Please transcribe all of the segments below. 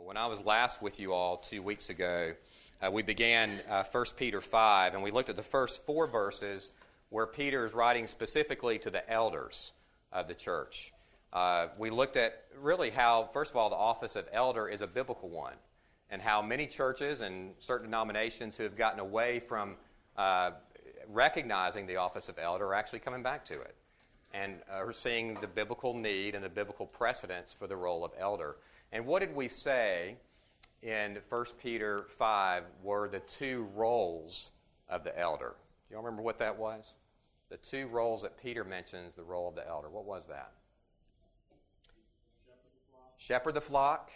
When I was last with you all 2 weeks ago, we began 1 Peter 5, and we looked at the first 4 verses where Peter is writing specifically to the elders of the church. We looked at really how, first of all, the office of elder is a biblical one, and how many churches and certain denominations who have gotten away from recognizing the office of elder are actually coming back to it, and are seeing the biblical need and the biblical precedence for the role of elder. And what did we say in 1 Peter 5 were the 2 roles of the elder? Do you all remember what that was? The 2 roles that Peter mentions, the role of the elder. What was that? Shepherd the flock.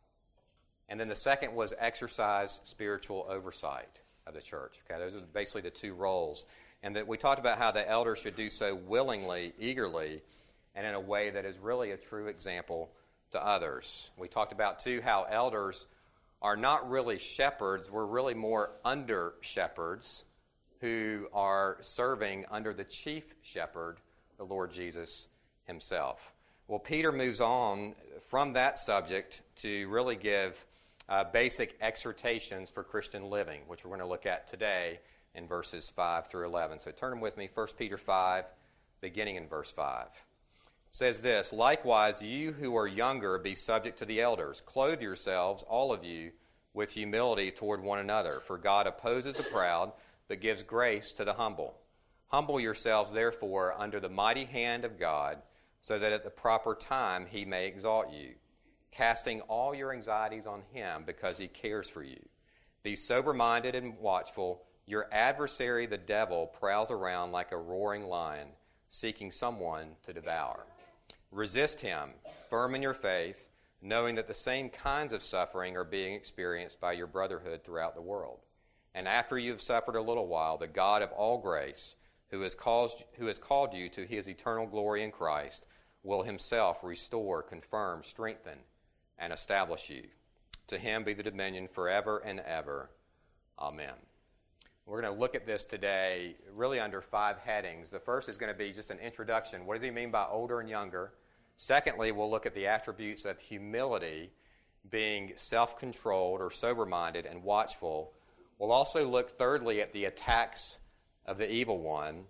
And then the second was exercise spiritual oversight of the church. Okay, those are basically the 2 roles. And that we talked about how the elder should do so willingly, eagerly, and in a way that is really a true example to others. We talked about, too, how elders are not really shepherds. We're really more under-shepherds who are serving under the chief shepherd, the Lord Jesus himself. Well, Peter moves on from that subject to really give basic exhortations for Christian living, which we're going to look at today in verses 5 through 11. So turn with me, 1 Peter 5, beginning in verse 5. It says this, "Likewise, you who are younger, be subject to the elders. Clothe yourselves, all of you, with humility toward one another. For God opposes the proud, but gives grace to the humble. Humble yourselves, therefore, under the mighty hand of God, so that at the proper time he may exalt you, casting all your anxieties on him, because he cares for you. Be sober-minded and watchful. Your adversary, the devil, prowls around like a roaring lion, seeking someone to devour. Resist him, firm in your faith, knowing that the same kinds of suffering are being experienced by your brotherhood throughout the world. And after you have suffered a little while, the God of all grace, who has called you to his eternal glory in Christ, will himself restore, confirm, strengthen, and establish you. To him be the dominion forever and ever. Amen." We're going to look at this today really under 5 headings. The first is going to be just an introduction. What does he mean by older and younger? Secondly, we'll look at the attributes of humility, being self-controlled or sober-minded and watchful. We'll also look, thirdly, at the attacks of the evil one.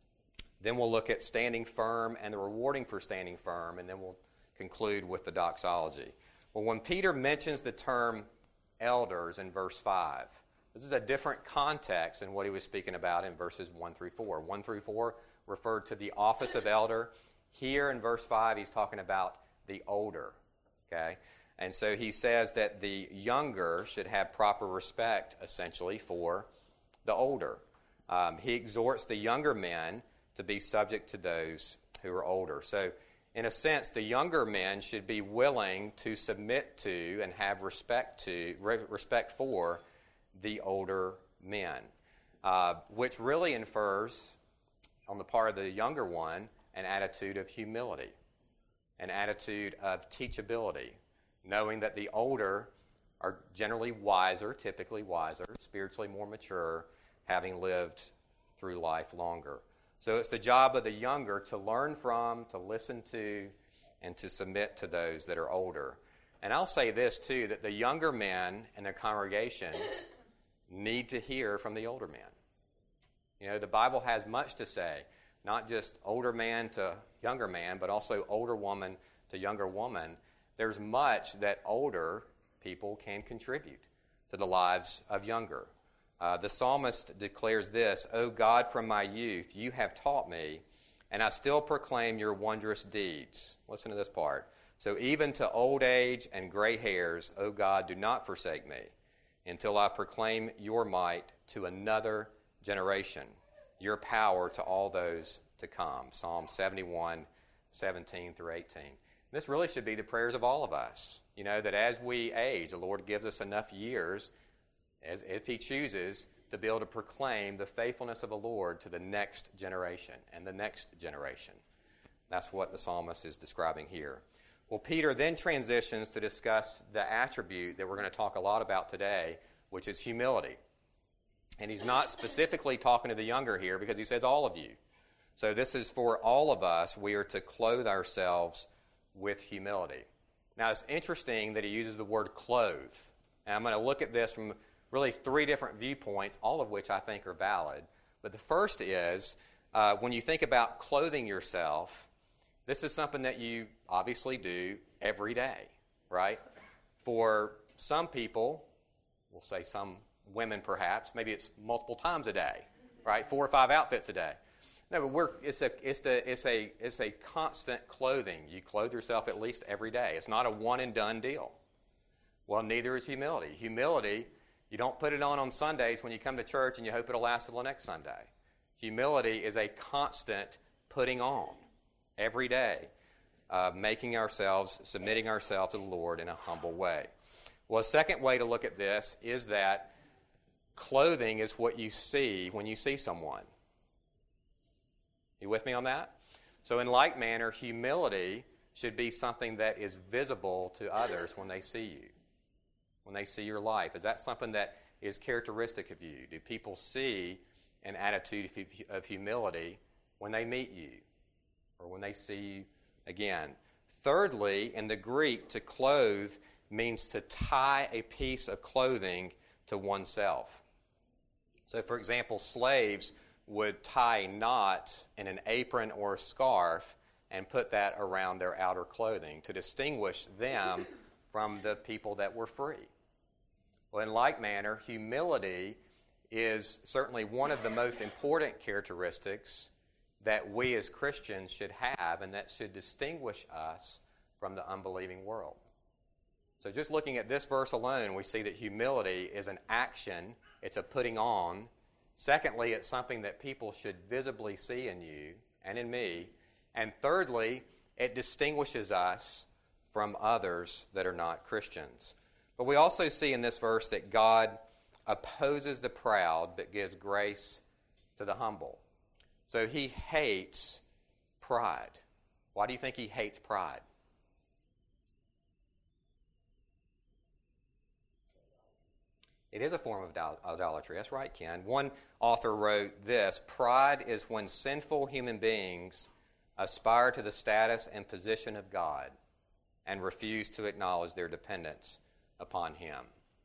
Then we'll look at standing firm and the rewarding for standing firm, and then we'll conclude with the doxology. Well, when Peter mentions the term elders in verse 5, this is a different context than what he was speaking about in verses 1 through 4. 1 through 4 referred to the office of elder. Here in verse 5, he's talking about the older. Okay? And so he says that the younger should have proper respect, essentially, for the older. He exhorts the younger men to be subject to those who are older. So, in a sense, the younger men should be willing to submit to and have respect for the older men, which really infers, on the part of the younger one, an attitude of humility, an attitude of teachability, knowing that the older are generally wiser, typically wiser, spiritually more mature, having lived through life longer. So it's the job of the younger to learn from, to listen to, and to submit to those that are older. And I'll say this, too, that the younger men in the congregation need to hear from the older men. You know, the Bible has much to say, not just older man to younger man, but also older woman to younger woman. There's much that older people can contribute to the lives of younger. The psalmist declares this, "O God, from my youth you have taught me, and I still proclaim your wondrous deeds." Listen to this part. "So even to old age and gray hairs, O God, do not forsake me, until I proclaim your might to another generation, your power to all those to come." Psalm 71, 17 through 18. This really should be the prayers of all of us. You know, that as we age, the Lord gives us enough years, as if he chooses, to be able to proclaim the faithfulness of the Lord to the next generation and the next generation. That's what the psalmist is describing here. Well, Peter then transitions to discuss the attribute that we're going to talk a lot about today, which is humility. And he's not specifically talking to the younger here because he says all of you. So this is for all of us. We are to clothe ourselves with humility. Now, it's interesting that he uses the word clothe. And I'm going to look at this from really 3 different viewpoints, all of which I think are valid. But the first is, when you think about clothing yourself, this is something that you obviously do every day, right? For some people, we'll say some women perhaps, maybe it's multiple times a day, right? 4 or 5 outfits a day. No, but it's a constant clothing. You clothe yourself at least every day. It's not a one and done deal. Well, neither is humility. Humility, you don't put it on Sundays when you come to church and you hope it'll last till the next Sunday. Humility is a constant putting on every day, submitting ourselves to the Lord in a humble way. Well, a second way to look at this is that clothing is what you see when you see someone. You with me on that? So in like manner, humility should be something that is visible to others when they see you, when they see your life. Is that something that is characteristic of you? Do people see an attitude of humility when they meet you or when they see you again? Thirdly, in the Greek, to clothe means to tie a piece of clothing to oneself. So, for example, slaves would tie a knot in an apron or a scarf and put that around their outer clothing to distinguish them from the people that were free. Well, in like manner, humility is certainly one of the most important characteristics that we as Christians should have and that should distinguish us from the unbelieving world. So just looking at this verse alone, we see that humility is an action, it's a putting on. Secondly, it's something that people should visibly see in you and in me. And thirdly, it distinguishes us from others that are not Christians. But we also see in this verse that God opposes the proud but gives grace to the humble. So he hates pride. Why do you think he hates pride? It is a form of idolatry. That's right, Ken. One author wrote this: pride is when sinful human beings aspire to the status and position of God and refuse to acknowledge their dependence upon Him.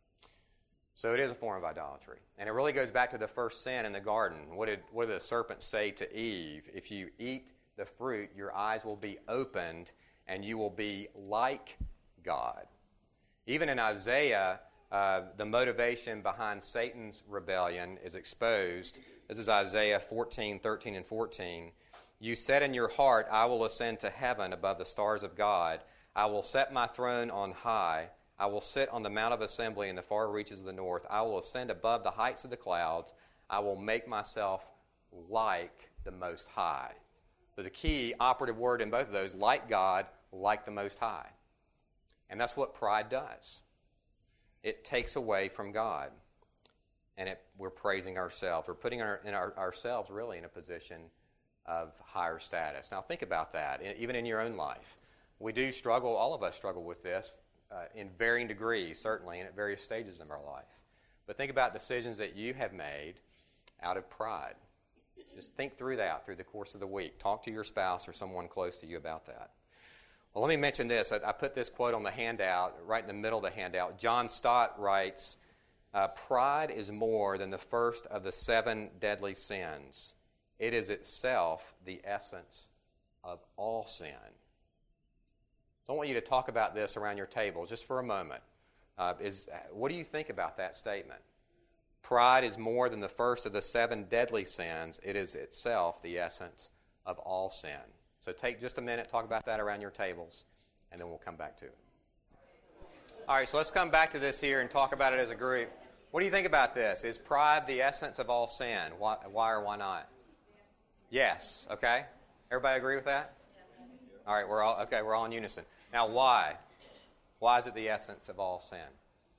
So it is a form of idolatry. And it really goes back to the first sin in the garden. What did the serpent say to Eve? If you eat the fruit, your eyes will be opened and you will be like God. Even in Isaiah, the motivation behind Satan's rebellion is exposed. This is Isaiah 14:13 and 14. You said in your heart, I will ascend to heaven above the stars of God. I will set my throne on high. I will sit on the Mount of Assembly in the far reaches of the north. I will ascend above the heights of the clouds. I will make myself like the Most High. So the key operative word in both of those, like God, like the Most High. And that's what pride does. It takes away from God. And we're praising ourselves. We're putting ourselves really in a position of higher status. Now think about that, even in your own life. We do struggle, all of us struggle with this in varying degrees, certainly, and at various stages of our life. But think about decisions that you have made out of pride. Just think through that through the course of the week. Talk to your spouse or someone close to you about that. Well, let me mention this. I put this quote on the handout, right in the middle of the handout. John Stott writes, pride is more than the first of the 7 deadly sins. It is itself the essence of all sin. So I want you to talk about this around your table just for a moment. What do you think about that statement? Pride is more than the first of the 7 deadly sins. It is itself the essence of all sin. So take just a minute, talk about that around your tables, and then we'll come back to it. All right, so let's come back to this here and talk about it as a group. What do you think about this? Is pride the essence of all sin? Why or why not? Yes. Okay. Everybody agree with that? All right, we're all in unison. Now, why? Why is it the essence of all sin?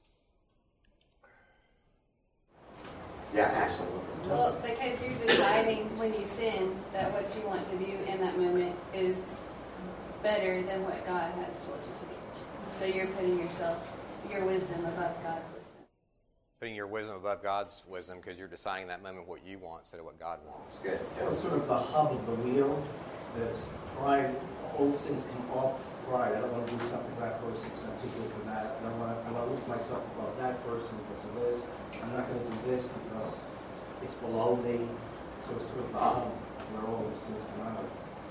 Yes, absolutely. Well, because you're deciding when you sin that what you want to do in that moment is better than what God has told you to do. So you're putting your wisdom above God's wisdom. Putting your wisdom above God's wisdom because you're deciding in that moment what you want instead of what God wants. Good. Sort of the hub of the wheel. That's pride. All things come off pride. I don't want to do something for that person because I'm too good for that. I want to lift myself above that person because of this. I'm not going to do this because it's below me. So it's sort of where all these things come out.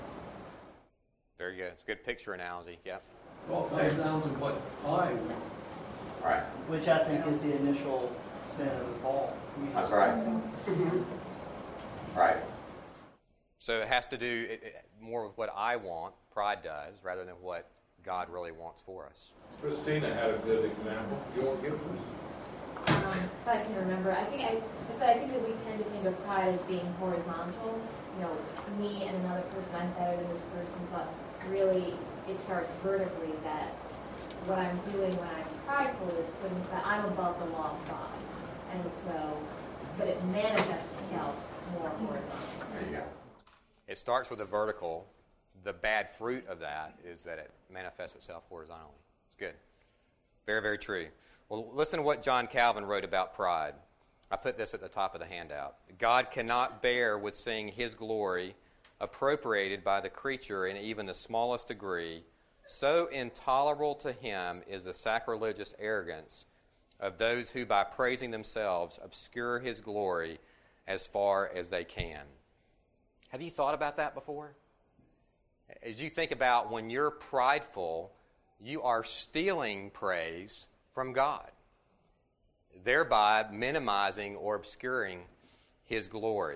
Very good. It's a good picture analogy. Yep. Well, it comes down to what I want. Right. Which I think is the initial sin of the fall. That's right. Right. So it has to do more with what I want, pride does, rather than what God really wants for us. Christina had a good example. You want to give us? If I can remember, I think that we tend to think of pride as being horizontal. You know, me and another person, I'm better than this person, but really it starts vertically that what I'm doing when I'm prideful is putting that I'm above the law of God. And so, but it manifests itself more horizontally. There you go. It starts with a vertical. The bad fruit of that is that it manifests itself horizontally. It's good. Very, very true. Well, listen to what John Calvin wrote about pride. I put this at the top of the handout. God cannot bear with seeing his glory appropriated by the creature in even the smallest degree. So intolerable to him is the sacrilegious arrogance of those who, by praising themselves, obscure his glory as far as they can. Have you thought about that before? As you think about when you're prideful, you are stealing praise from God, thereby minimizing or obscuring his glory.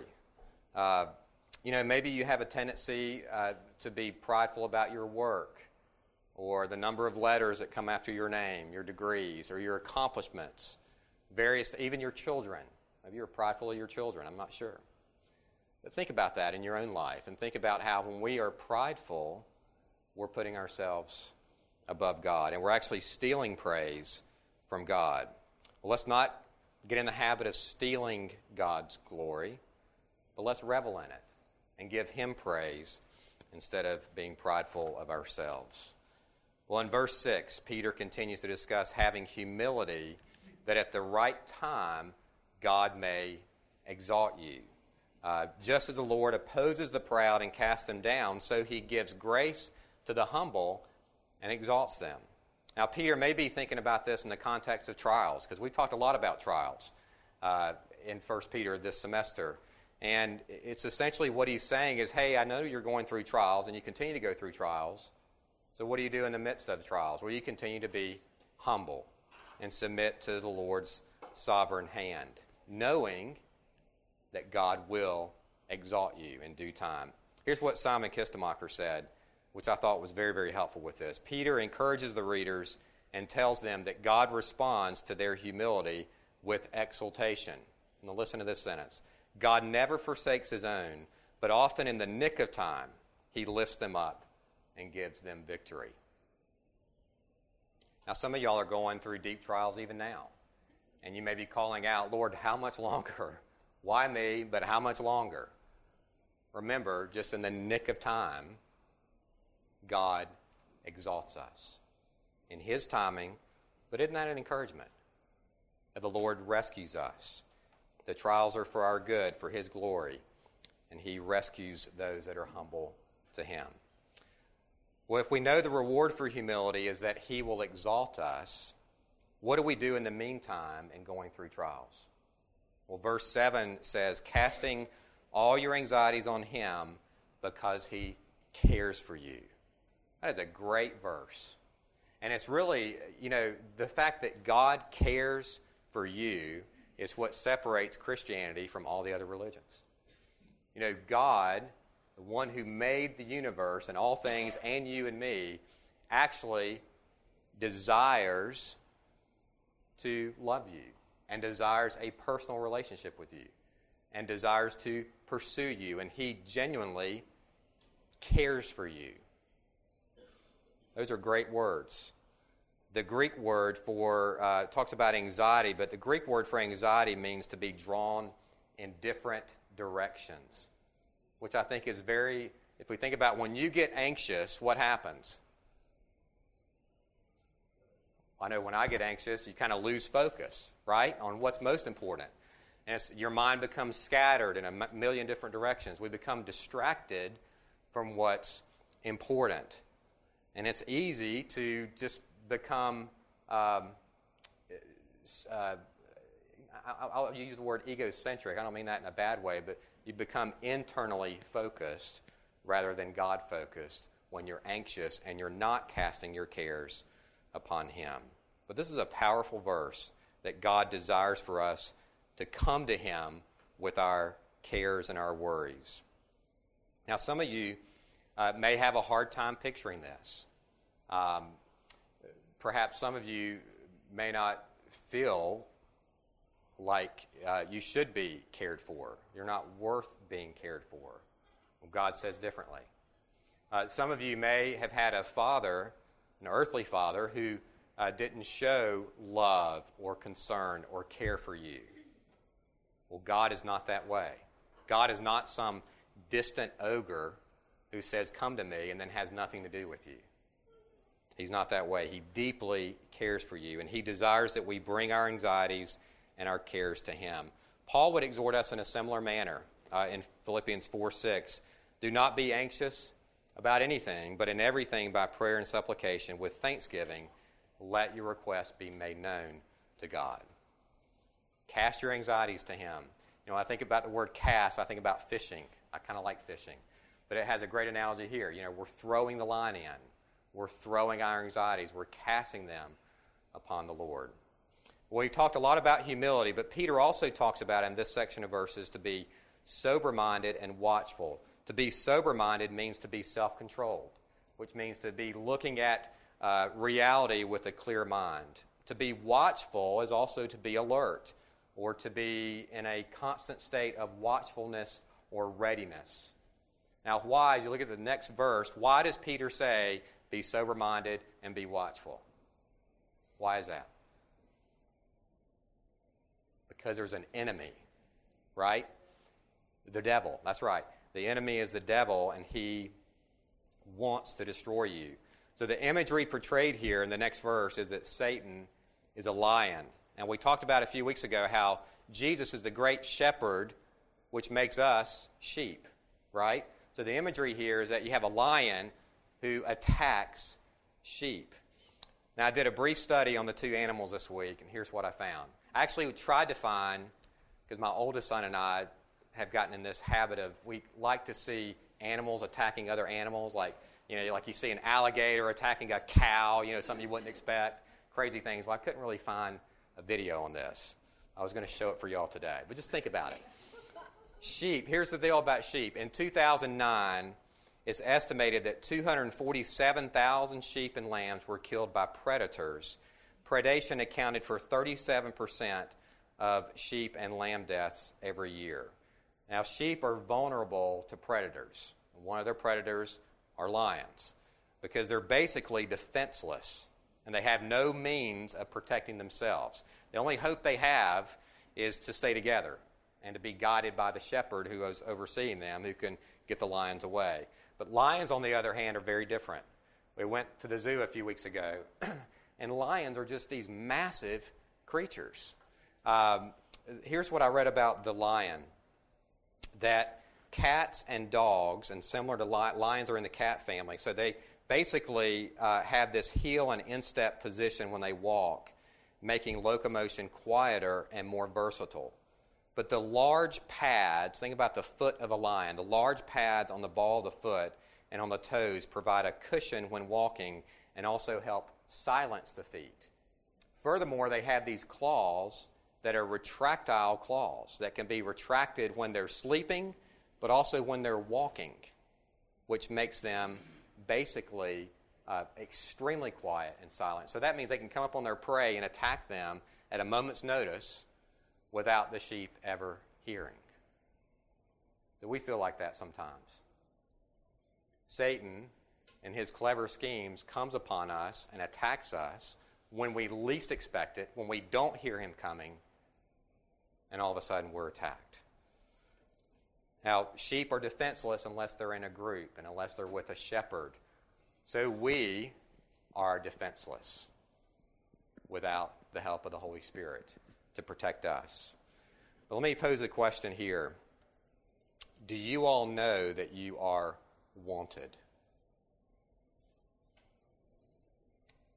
Maybe you have a tendency to be prideful about your work or the number of letters that come after your name, your degrees, or your accomplishments, even your children. Maybe you're prideful of your children, I'm not sure. But think about that in your own life and think about how when we are prideful, we're putting ourselves above God and we're actually stealing praise from God. Well, let's not get in the habit of stealing God's glory, but let's revel in it and give him praise instead of being prideful of ourselves. Well, in verse 6, Peter continues to discuss having humility that at the right time God may exalt you. Just as the Lord opposes the proud and casts them down, so he gives grace to the humble and exalts them. Now, Peter may be thinking about this in the context of trials, because we've talked a lot about trials in 1 Peter this semester. And it's essentially what he's saying is, hey, I know you're going through trials, and you continue to go through trials. So what do you do in the midst of the trials? Well, you continue to be humble and submit to the Lord's sovereign hand, knowing that God will exalt you in due time. Here's what Simon Kistemacher said, which I thought was very, very helpful with this. Peter encourages the readers and tells them that God responds to their humility with exultation. Now listen to this sentence. God never forsakes his own, but often in the nick of time, he lifts them up and gives them victory. Now some of y'all are going through deep trials even now, and you may be calling out, Lord, how much longer? Why me, but how much longer? Remember, just in the nick of time, God exalts us in his timing, but isn't that an encouragement? That the Lord rescues us. The trials are for our good, for his glory, and he rescues those that are humble to him. Well, if we know the reward for humility is that he will exalt us, what do we do in the meantime in going through trials? Well, verse 7 says, casting all your anxieties on him because he cares for you. That is a great verse. And it's really, the fact that God cares for you is what separates Christianity from all the other religions. God, the one who made the universe and all things and you and me, actually desires to love you and desires a personal relationship with you and desires to pursue you, and he genuinely cares for you. Those are great words. The Greek word for, talks about anxiety, but the Greek word for anxiety means to be drawn in different directions, which I think is very, if we think about when you get anxious, what happens? I know when I get anxious, you kind of lose focus, right, on what's most important. And your mind becomes scattered in a million different directions. We become distracted from what's important. And it's easy to just become, I'll use the word egocentric. I don't mean that in a bad way, but you become internally focused rather than God-focused when you're anxious and you're not casting your cares upon Him. But this is a powerful verse that God desires for us to come to Him with our cares and our worries. Now, some of you may have a hard time picturing this. Perhaps some of you may not feel like you should be cared for. You're not worth being cared for. Well, God says differently. Some of you may have had a father, an earthly father, who didn't show love or concern or care for you. Well, God is not that way. God is not some distant ogre who says, "Come to me," and then has nothing to do with you. He's not that way. He deeply cares for you, and He desires that we bring our anxieties and our cares to Him. Paul would exhort us in a similar manner in Philippians 4:6. Do not be anxious about anything, but in everything by prayer and supplication with thanksgiving, let your requests be made known to God. Cast your anxieties to Him. When I think about the word cast, I think about fishing. I kind of like fishing. But it has a great analogy here. We're throwing the line in. We're throwing our anxieties. We're casting them upon the Lord. Well, we've talked a lot about humility, but Peter also talks about in this section of verses to be sober-minded and watchful. To be sober-minded means to be self-controlled, which means to be looking at reality with a clear mind. To be watchful is also to be alert, or to be in a constant state of watchfulness or readiness. Now, why, as you look at the next verse, why does Peter say, be sober-minded and be watchful? Why is that? Because there's an enemy, right? The devil, that's right. The enemy is the devil, and he wants to destroy you. So the imagery portrayed here in the next verse is that Satan is a lion. And we talked about a few weeks ago how Jesus is the great shepherd, which makes us sheep, right? So the imagery here is that you have a lion who attacks sheep. Now, I did a brief study on the two animals this week, and here's what I found. I actually tried to find, because my oldest son and I have gotten in this habit of, we like to see animals attacking other animals, like you see an alligator attacking a cow, something you wouldn't expect, crazy things. Well, I couldn't really find a video on this. I was going to show it for y'all today, but just think about it. Sheep, here's the deal about sheep. In 2009, it's estimated that 247,000 sheep and lambs were killed by predators. Predation accounted for 37% of sheep and lamb deaths every year. Now, sheep are vulnerable to predators. One of their predators are lions, because they're basically defenseless, and they have no means of protecting themselves. The only hope they have is to stay together and to be guided by the shepherd who is overseeing them, who can get the lions away. But lions, on the other hand, are very different. We went to the zoo a few weeks ago, and lions are just these massive creatures. Here's what I read about the lion, that cats and dogs, and similar to lions are in the cat family, so they basically have this heel and instep position when they walk, making locomotion quieter and more versatile. But the large pads, think about the foot of a lion, the large pads on the ball of the foot and on the toes provide a cushion when walking and also help silence the feet. Furthermore, they have these claws that are retractile claws that can be retracted when they're sleeping, but also when they're walking, which makes them basically extremely quiet and silent. So that means they can come up on their prey and attack them at a moment's notice without the sheep ever hearing. Do we feel like that sometimes? Satan, in his clever schemes, comes upon us and attacks us when we least expect it, when we don't hear him coming, and all of a sudden we're attacked. Now, sheep are defenseless unless they're in a group and unless they're with a shepherd. So we are defenseless without the help of the Holy Spirit to protect us. But let me pose a question here. Do you all know that you are wanted?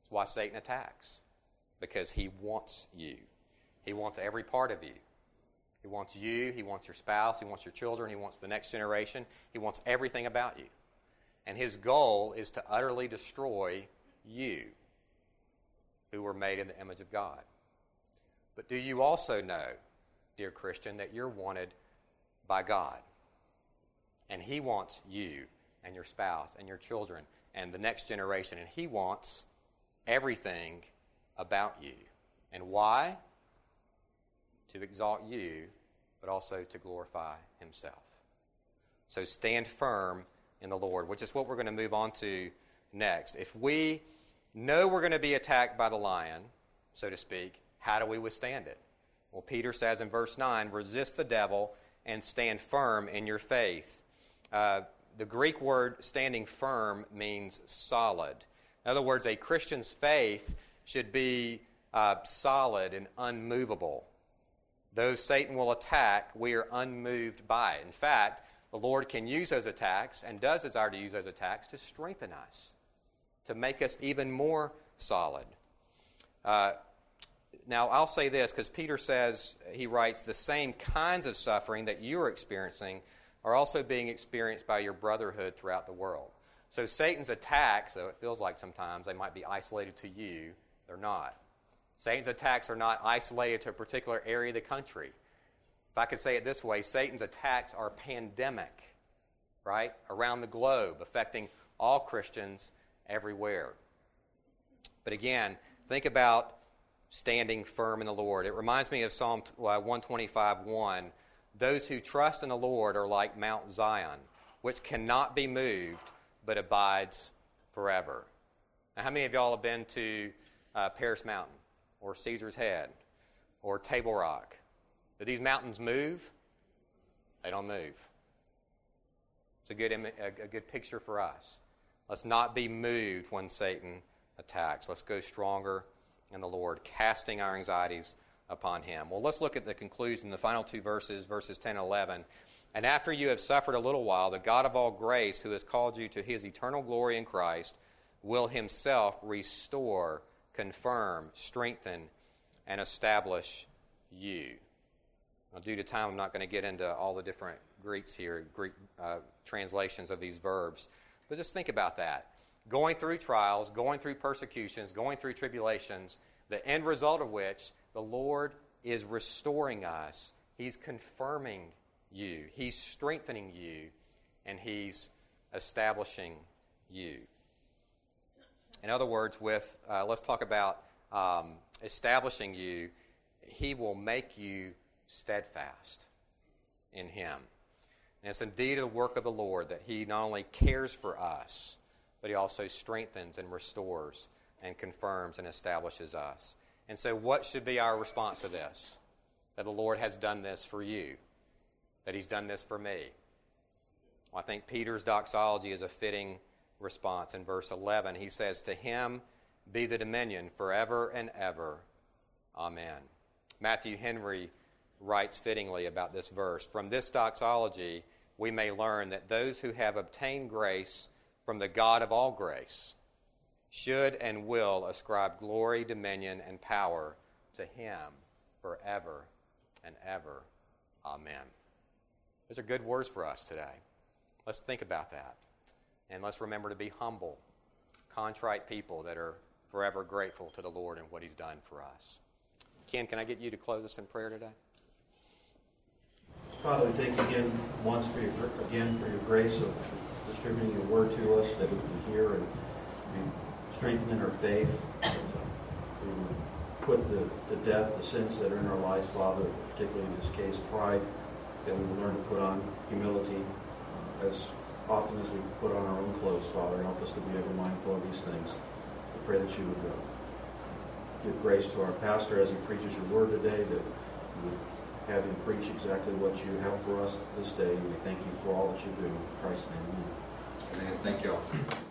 That's why Satan attacks, because he wants you. He wants every part of you. He wants you, he wants your spouse, he wants your children, he wants the next generation. He wants everything about you. And his goal is to utterly destroy you, who were made in the image of God. But do you also know, dear Christian, that you're wanted by God? And he wants you and your spouse and your children and the next generation. And he wants everything about you. And why? To exalt you, but also to glorify himself. So stand firm in the Lord, which is what we're going to move on to next. If we know we're going to be attacked by the lion, so to speak, how do we withstand it? Well, Peter says in verse 9, resist the devil and stand firm in your faith. The Greek word standing firm means solid. In other words, a Christian's faith should be solid and unmovable. Though Satan will attack, we are unmoved by it. In fact, the Lord can use those attacks and does desire to use those attacks to strengthen us, to make us even more solid. Now, I'll say this, because Peter says, he writes, the same kinds of suffering that you're experiencing are also being experienced by your brotherhood throughout the world. So Satan's attacks, though it feels like sometimes they might be isolated to you, they're not. Satan's attacks are not isolated to a particular area of the country. If I could say it this way, Satan's attacks are pandemic, right, around the globe, affecting all Christians everywhere. But again, think about standing firm in the Lord. It reminds me of Psalm 125:1. Those who trust in the Lord are like Mount Zion, which cannot be moved, but abides forever. Now, how many of y'all have been to Paris Mountain or Caesar's Head or Table Rock? Do these mountains move? They don't move. It's a good picture for us. Let's not be moved when Satan attacks. Let's go stronger in the Lord, casting our anxieties upon him. Well, let's look at the conclusion, the final two verses 10 and 11. And after you have suffered a little while, the God of all grace, who has called you to his eternal glory in Christ, will himself restore, confirm, strengthen, and establish you. Now, due to time, I'm not going to get into all the different Greek translations of these verbs. But just think about that. Going through trials, going through persecutions, going through tribulations, the end result of which the Lord is restoring us. He's confirming you. He's strengthening you. And he's establishing you. In other words, let's talk about establishing you. He will make you steadfast in him. And it's indeed the work of the Lord that he not only cares for us, but he also strengthens and restores and confirms and establishes us. And so what should be our response to this? That the Lord has done this for you. That he's done this for me. Well, I think Peter's doxology is a fitting response. In verse 11, he says, to him be the dominion forever and ever. Amen. Matthew Henry writes fittingly about this verse. From this doxology, we may learn that those who have obtained grace from the God of all grace should and will ascribe glory, dominion, and power to him forever and ever. Amen. Those are good words for us today. Let's think about that. And let's remember to be humble, contrite people that are forever grateful to the Lord and what he's done for us. Ken, can I get you to close us in prayer today? Father, we thank you again once for your grace of distributing your word to us, that we can hear and be strengthened in our faith, that we would put to death the sins that are in our lives, Father, particularly in this case, pride, that we would learn to put on humility as often as we put on our own clothes, Father. Help us to be ever mindful of these things. We pray that you would give grace to our pastor as he preaches your word today, that you would have him preach exactly what you have for us this day. And we thank you for all that you do. In Christ's name, amen. Amen. Thank you all.